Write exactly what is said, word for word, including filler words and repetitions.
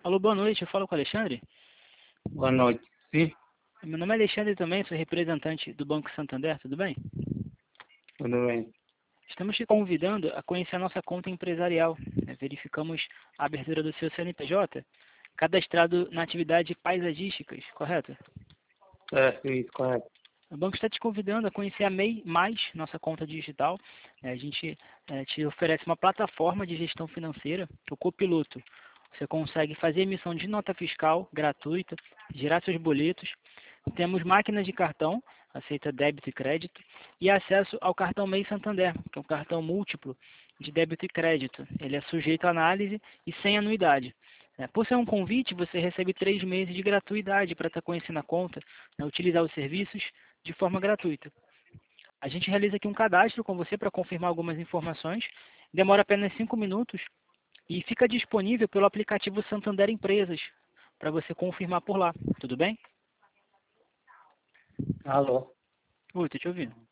Alô, boa noite, eu falo com o Alexandre. Boa noite. Sim, Meu nome é Alexandre também, sou representante do Banco Santander, tudo bem? tudo bem. Estamos te convidando a conhecer a nossa conta empresarial. né? Verificamos a abertura do seu C N P J, cadastrado na atividade paisagísticas, correto? Certo, isso, correto. O banco está te convidando a conhecer a M E I Mais, nossa conta digital. né? A gente eh, te oferece uma plataforma de gestão financeira, que é o Copiloto. Você consegue fazer emissão de nota fiscal gratuita, gerar seus boletos. Temos máquinas de cartão, aceita débito e crédito, e acesso ao cartão M E I Santander, que é um cartão múltiplo de débito e crédito. Ele é sujeito à análise e sem anuidade. É, Por ser um convite, você recebe três meses de gratuidade para estar conhecendo a conta, né, utilizar os serviços de forma gratuita. A gente realiza aqui um cadastro com você para confirmar algumas informações. Demora apenas cinco minutos e fica disponível pelo aplicativo Santander Empresas para você confirmar por lá. Tudo bem? Alô? Oi, tô te ouvindo.